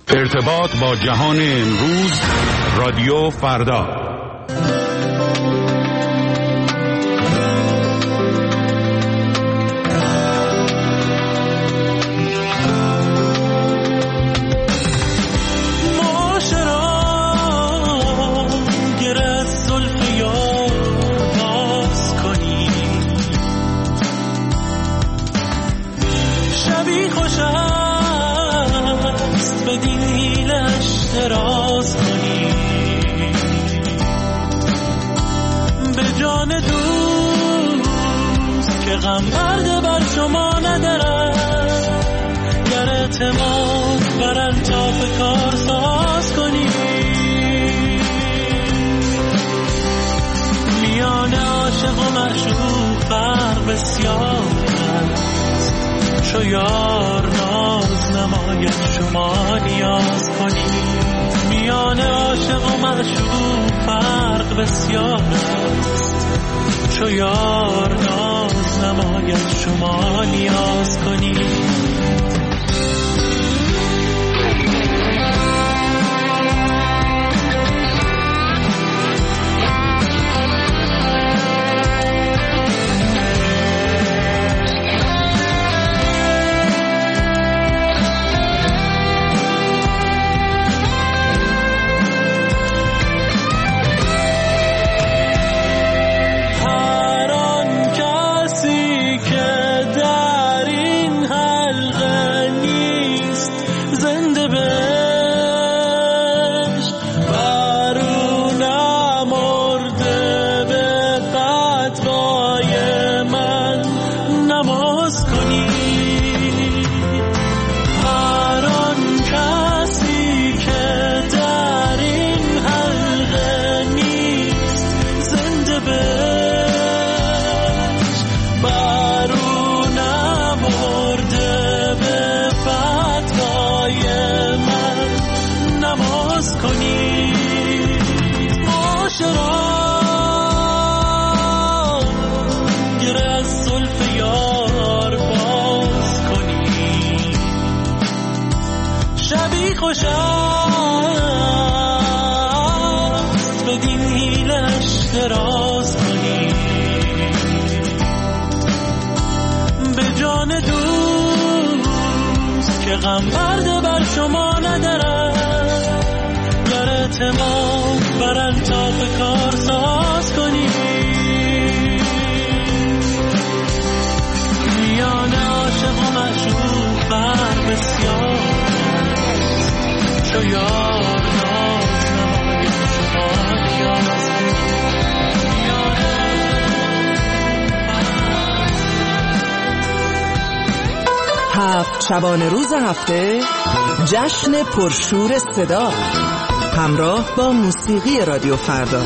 ارتباط با جهان امروز، رادیو فردا. اعتراض کنی به جان دوست که غم برده بر شما ندارد، گر اعتماد بر الطاف کار ساز کنی. میان عاشق و معشوق فرق بسیار است، چو یار ناز نماید شما نیاز کنی. میان عاشق و معشوق فرق بسیار است، چو یار ناز نماید شما نیاز کنی. غم برده بر شما ندارد، گر اعتماد بر الطاف کار ساز کنی. میان عاشق و معشوق فرق بسیار است، چو یار ناز نماید شما نیاز کنی. هفت شبانه روز هفته جشن پرشور صدا همراه با موسیقی رادیو فردا.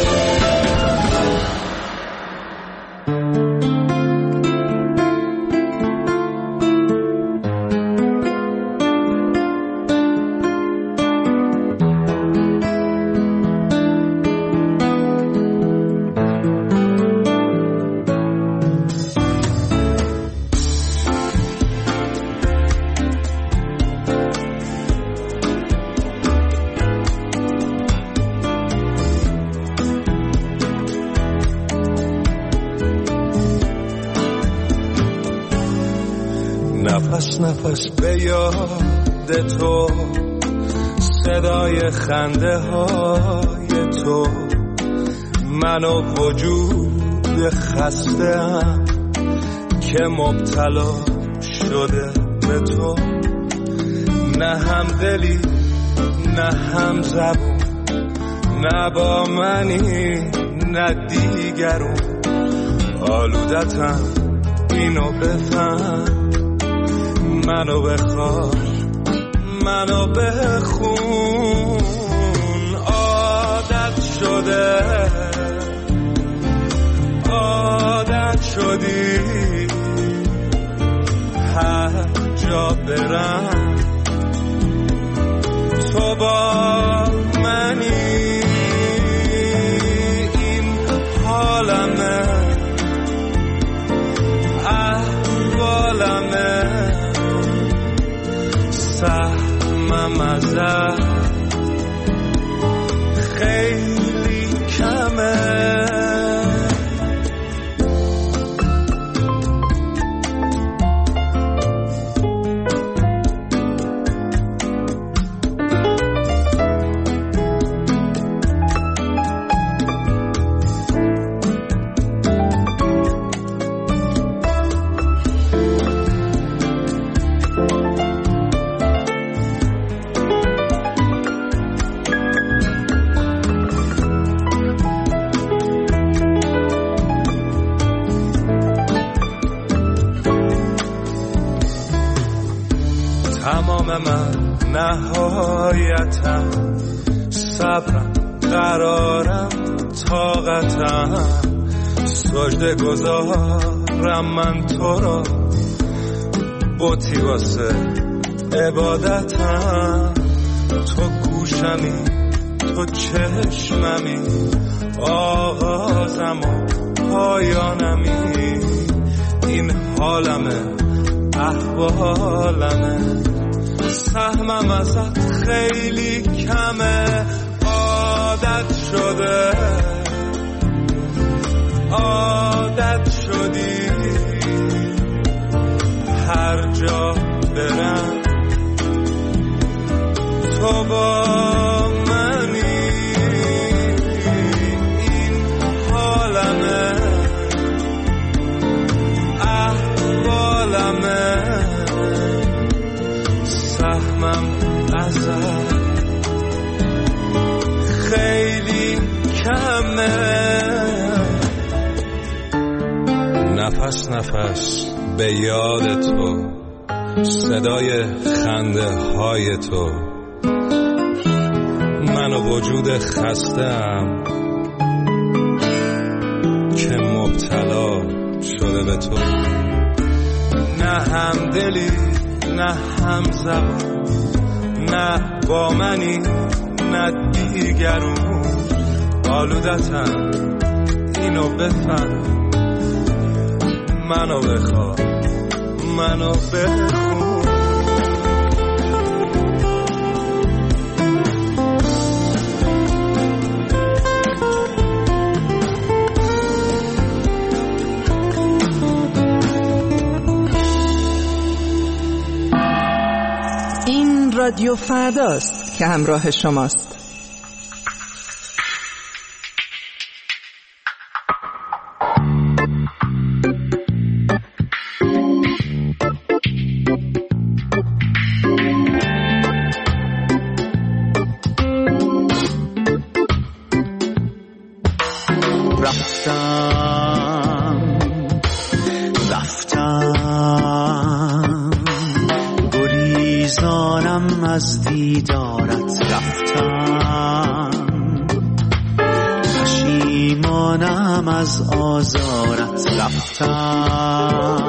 نفس به یاد تو، صدای خنده های تو، من و وجود خسته‌ام که مبتلا شده به تو. نه هم دلی نه هم زبون، نه با منی نه دیگرون. آلودتم اینو بفهم، منو بخوار منو بخون. عادت شدی هر جا برم تو با منی. این حالمه احوالمه، سهمم سهمم ازت خیلی کمه. تمام من نهایتم، صبرم قرارم طاقتم، سجده گذارم من تو را، بوتی واسه عبادتم. تو گوشمی تو چشممی، آغازم و پایانمی، این حالمه احوالمه، سهمم ازت خیلی کمه. عادت شده عادت شدی، هر جا برم تو با منی، این حالمه احوالمه، سهمم ازت خیلی کمه. نفس نفس به یاد تو، صدای خنده های تو، من و وجود خسته‌ام که مبتلا شده به تو. نه همدلی نه هم زبان، نه با منی نه دیگرون، آلودتم اینو بفهم، منو بخواه منو بخون. این رادیو فرداست که همراه شماست. رفتم گریزانم از دیدارت، رفتم پشیمانم از آزارت، رفتم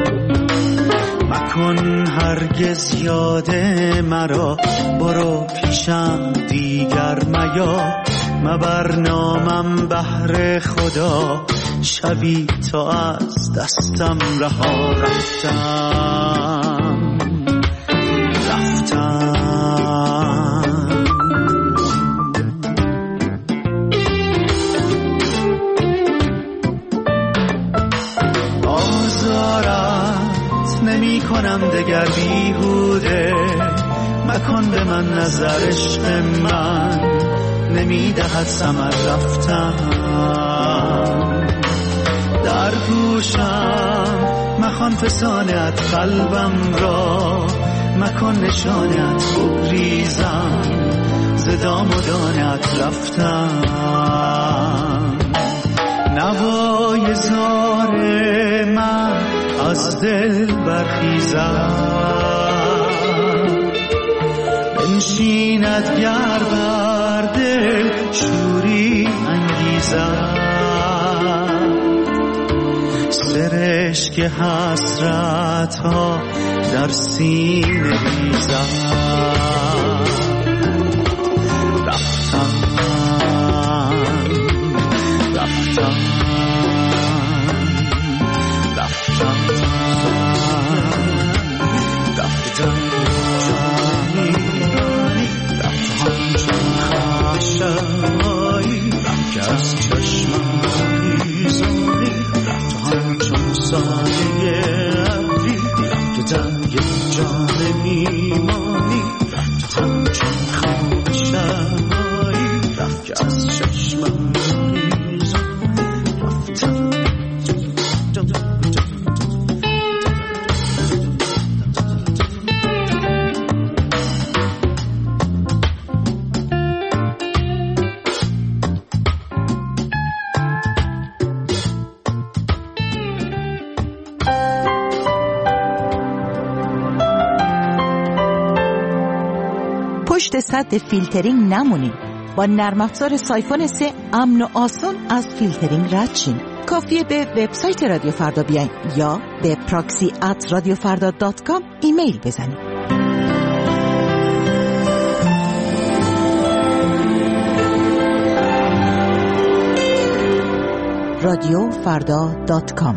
مکن هرگز یاد مرا، برو پیشم دیگر میا، مبر نامم بهر خدا، شبی تو از دستم رها. رفتم آزارت نمی کنم دگر بیهوده، مکن به من نظر عشق من نمی دهد ثمر. رفتم در گوشم مخوان فسانت قلبم را، مکن نشانت بگریزم ز دام و دانت. رفتم نوای زار من از دل برخیزم، بنشیند گر بر دل شوری انگیزم، سرشک حسرت ها در سینه ریزم. رفتم رفتم رفتم رفتم پشت سد فیلترینگ نمونین. با نرم افزار سایفون 3 امن و آسان از فیلترینگ رد شین. کافیه به وبسایت رادیو فردا بیاین یا به proxy@radiofarda.com ایمیل بزنید. radiofarda.com.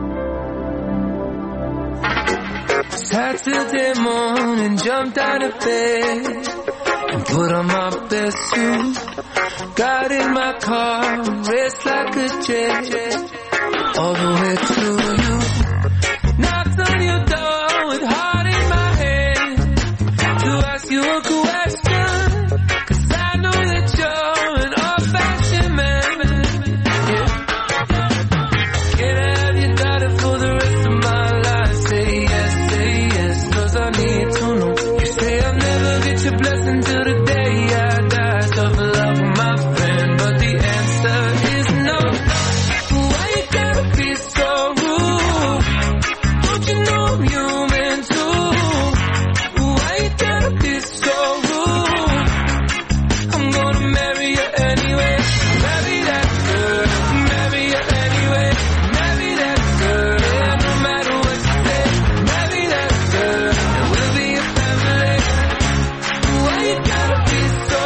Saturday morning, jumped out of bed and put on my best suit. Got in my car, raced like a jet all the way to you. Knocked on your door with heart in my hand to ask you a question, 'cause I know that you're an old-fashioned man. Yeah. Can I have your daughter for the rest of my life? Say yes, 'cause I need to know. You say I'll never get your blessing till the day I die. Tough love, my friend, but the answer is no. Why you gotta be so rude? Don't you know I'm human too? Why you gotta be so rude? I'm gonna marry you anyway. Marry that girl, marry you anyway. Marry that girl, yeah, no matter what you say. Marry that girl, and we'll be a family. Why you gotta be so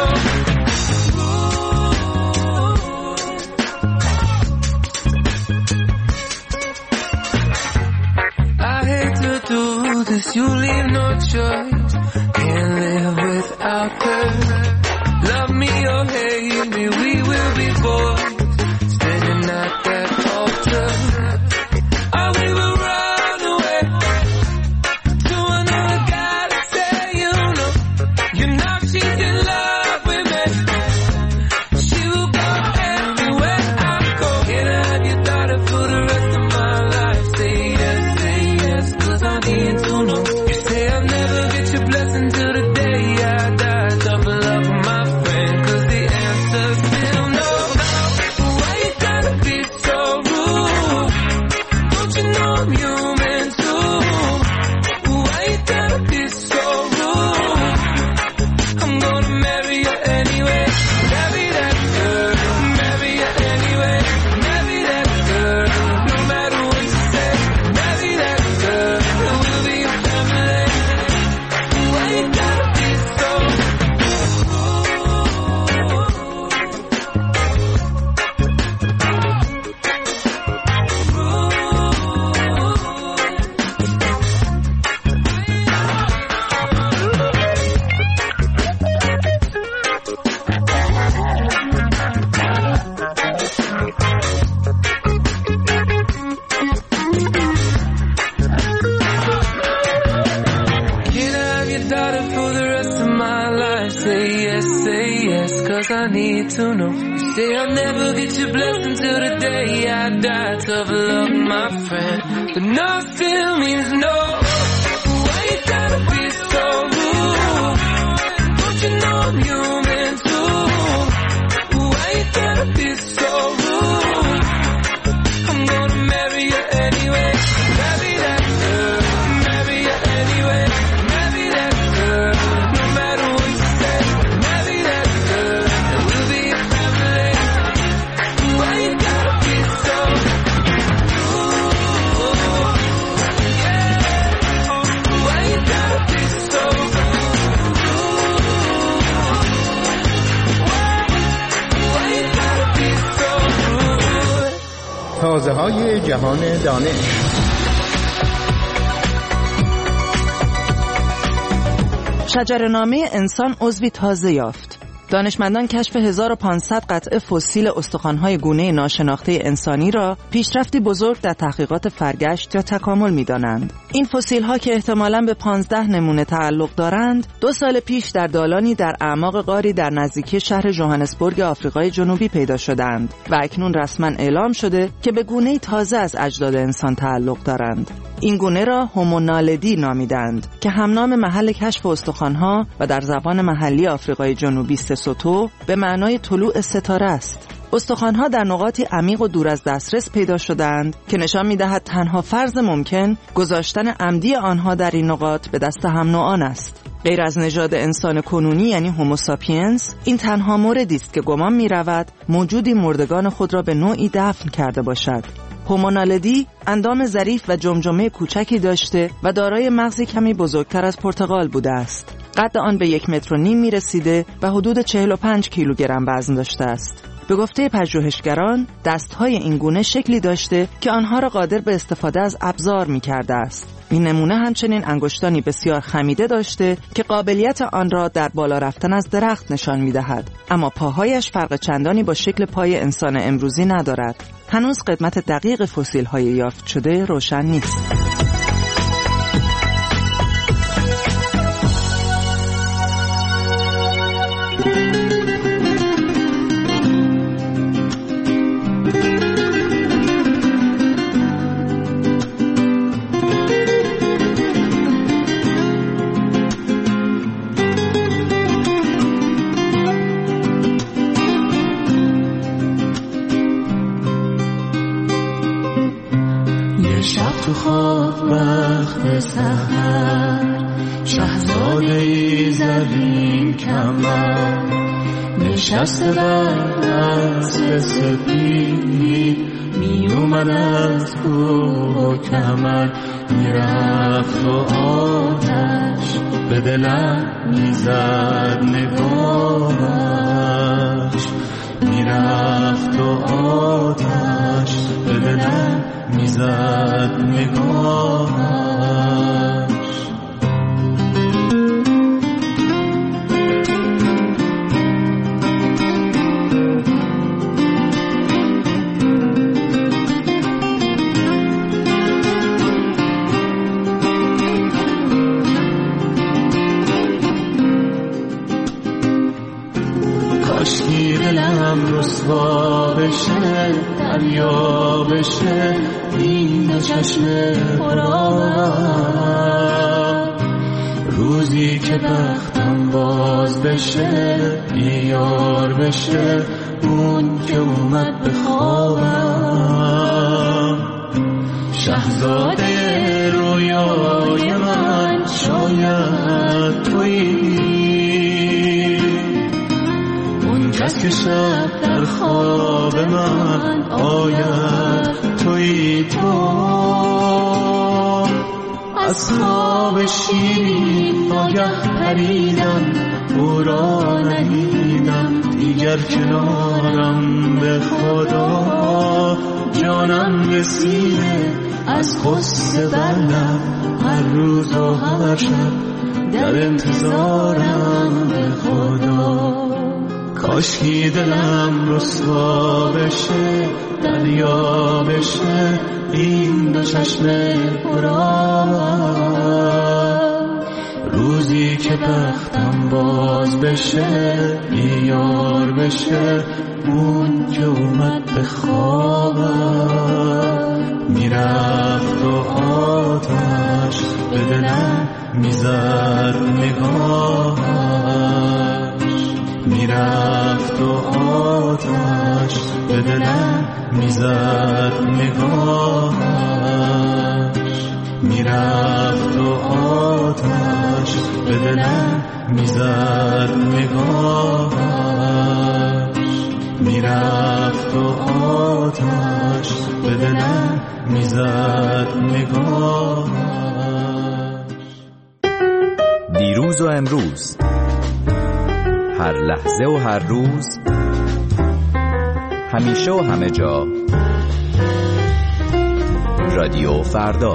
rude? I hate to do this, you leave no choice. Can't live without her. Love me or hate me, we will be boys standing at that altar. I will run away to another guy to say, you know she's in love with me. She will go everywhere I go. Can I have your daughter for the rest of my life? Say yes, 'cause I need to know. You say I'll never get your blessing till the day I die. Tough love, my friend, 'cause the answer's still no. Why you gotta be so rude? Don't you know I'm human too? Why you gotta be so rude? I'm gonna marry you anyway. Marry that girl, marry you anyway. Marry that girl, no matter what you say. Marry that girl, and we'll be a family. Why you gotta be so rude? Can I have your daughter for the rest of my life? Say yes, 'cause I need to know. You say I'll never get your blessing till the day I die. Tough love, my friend, but no still means no. Why you gotta be so rude? Don't you know I'm human too? Why you gotta be so rude? I'm gonna marry you anyway. Marry that girl, marry you anyway. Marry that girl, no matter what you say. Marry that girl, and we'll be a family. Why you gotta be so rude? Yeah. Why you gotta be so rude? Why you gotta be so rude? تازه‌های جهان دانش. شجره‌نامه انسان عضوی تازه یافت. دانشمندان کشف 1500 قطعه فسیل استخوان‌های گونه ناشناخته انسانی را پیشرفتی بزرگ در تحقیقات فرگشت یا تکامل می‌دانند. این فسیل‌ها که احتمالاً به 15 نمونه تعلق دارند، 2 سال پیش در دالانی در اعماق غاری در نزدیکی شهر جوهانسبورگ آفریقای جنوبی پیدا شدند و اکنون رسما اعلام شده که به گونه‌ای تازه از اجداد انسان تعلق دارند. این گونه را هومونالدی نامیدند که همنام محل کشف استخوان‌ها و در زبان محلی آفریقای جنوبی سسوتو به معنای طلوع ستاره است. استخوان‌ها در نقاطی عمیق و دور از دسترس پیدا شدند که نشان می‌دهد تنها فرض ممکن گذاشتن عمدی آنها در این نقاط به دست هم نوعان است. غیر از نژاد انسان کنونی یعنی هوموساپینس، این تنها موردی است که گمان می‌رود موجودی مردگان خود را به نوعی دفن کرده باشد. هومونالدی اندام ظریف و جمجمه کوچکی داشته و دارای مغزی کمی بزرگتر از پرتقال بوده است. قد آن به 1.5 متر می‌رسیده و حدود 45 کیلوگرم وزن داشته است. به گفته پژوهشگران، دست‌های این گونه شکلی داشته که آنها را قادر به استفاده از ابزار می‌کرده است. این نمونه همچنین انگشتانی بسیار خمیده داشته که قابلیت آن را در بالا رفتن از درخت نشان می‌دهد، اما پاهایش فرق چندانی با شکل پای انسان امروزی ندارد. هنوز قدمت دقیق فسیل‌های یافت شده روشن نیست. تو خواب وقت سحر شهزاده ای زرین کمر نشسته بر اسب سپید می اومد از کوه و کمر میرفت و آتش به دلم میزد نگاهش میرفت و آتش به دلم میزد نگاهش کاشکی دلم رسوا بشه دریا بشه این دو چشم پرآب روزی که بختم باز بشه بیار بشه اون که اومد به خوابم شهزاده رویای من شاید تویی اون کس که شب در خواب من آید تویی تو از خواب شیرین ناگه پریدم او را ندیدم دیگر کنارم به خدا جانم رسیده از قصه برم هر روز و هر شب در انتظارم به خدا کاشکی دلم رسوا بشه دریا بشه این دو چشم پرآب روزی که بختم باز بشه بیار بشه اون که اومد به خوابم میرفت و آتش به دلم میزد نگاهش میرفت و آتش به دلم میزد نگاهش میرفت و آتش به دلم میزد نگاهش میرفت و آتش به دلم میزد نگاهش دیروز و امروز هر لحظه و هر روز همیشه و همه جا رادیو فردا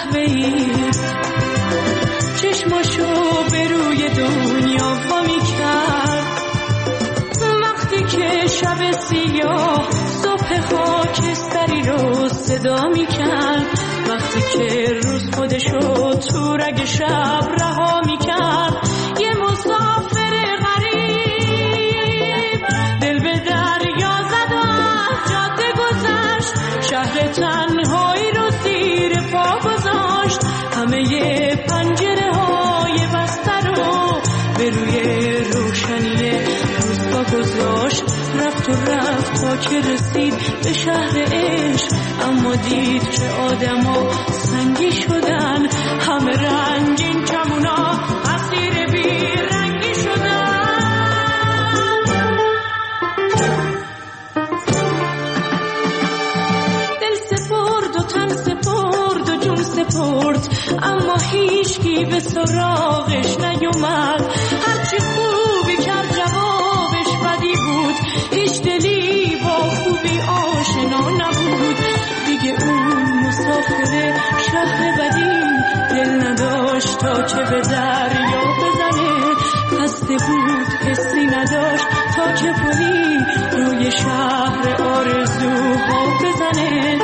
قهوه‌ای چشماشو به روی دنیا وا می‌کرد. وقتی که شب سیاه صبح خاکستری رو صدا می‌کرد، وقتی که روز خودشو تو رگ شب رها می‌کرد. یه مسافر غریب دل به دریا زد و از جاده گذشت، شهر تنهایی رو زیر پا گذاشت. همه پنجره‌های بسته رو به روی روشنی روز پا گذاشت. رفت و رفت تا که رسید به شهر عشق، اما دید که آدما سنگی شدن، همه رنگین کمونا اسیر بی رنگی شدن. دل سپرد و تن سپرد و جون سپرد، اما هیچکی به سراغش نیومد. هرچی خوبی کرد جوابش بدی بود، هیچ دلی با خوبی آشنا نبود. دیگه اون مسافر شهر بدی دل نداشت تا که به دریا بزنه، خسته بود حسی نداشت تا که پلی روی شهر آرزوها بزنه.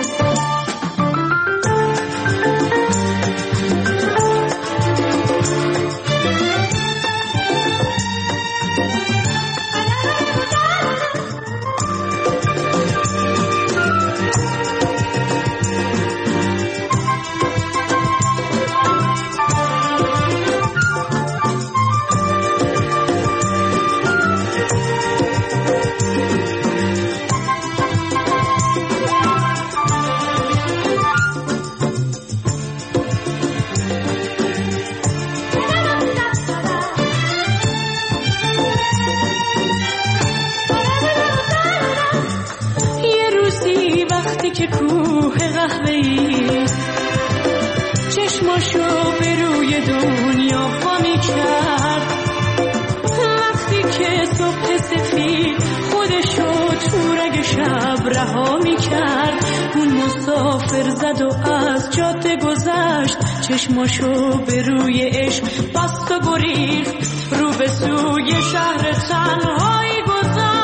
که کوه قهوه‌ای چشماشو به روی دنیا وا می‌کرد. وقتی که صبح سفید خودشو تو رگ شب رها می‌کرد، اون مسافر زد و از جاده گذشت. چشماشو به روی عشق بست و گریخت، رو به سوی شهر تنهایی گذاشت.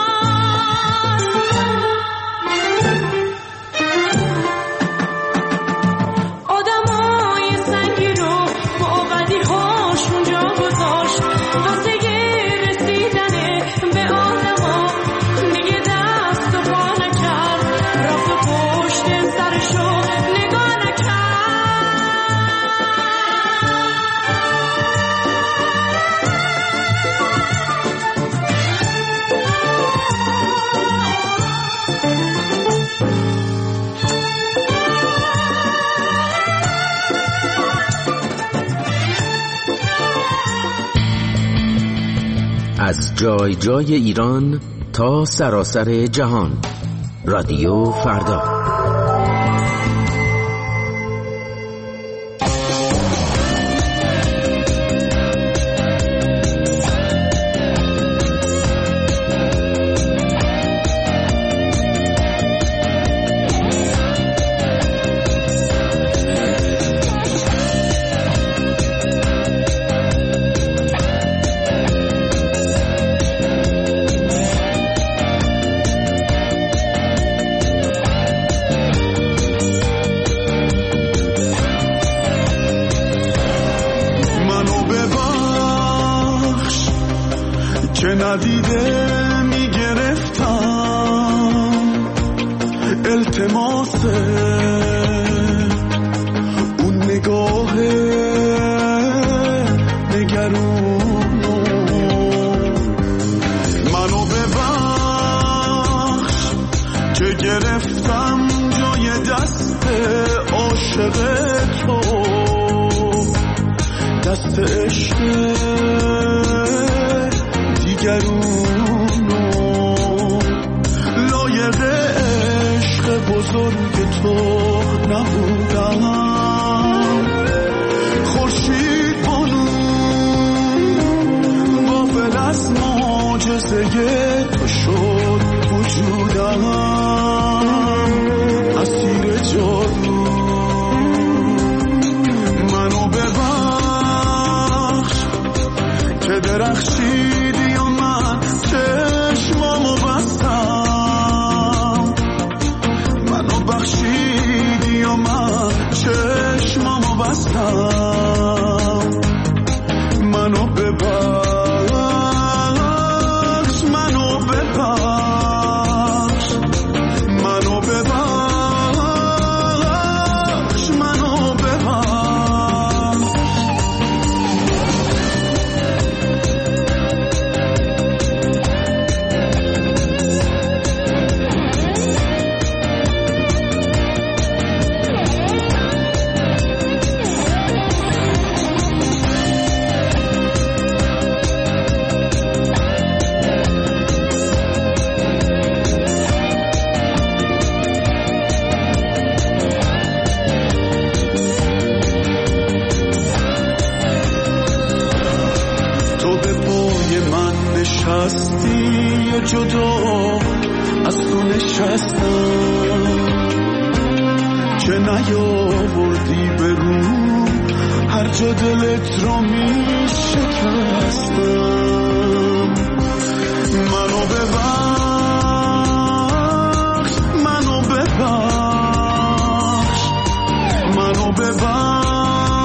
از جای جای ایران تا سراسر جهان، رادیو فردا. ندیده میگرفتم التماس اون نگاه نگرونو، منو ببخش که گرفتم جای دست عاشق تو، دست عشق دیگرونو، لایق عشق بزرگ تو نبودم. خورشید بانو غافل از معجزه تو شد وجودم، اسیر جادو هستم منو ببخش منو ببخش منو ببخش منو ببخش نشستی جدا از تو نشستم که نیاوردی برو هر جا دلت رو می شکستم منو ببخش منو ببخش منو ببخش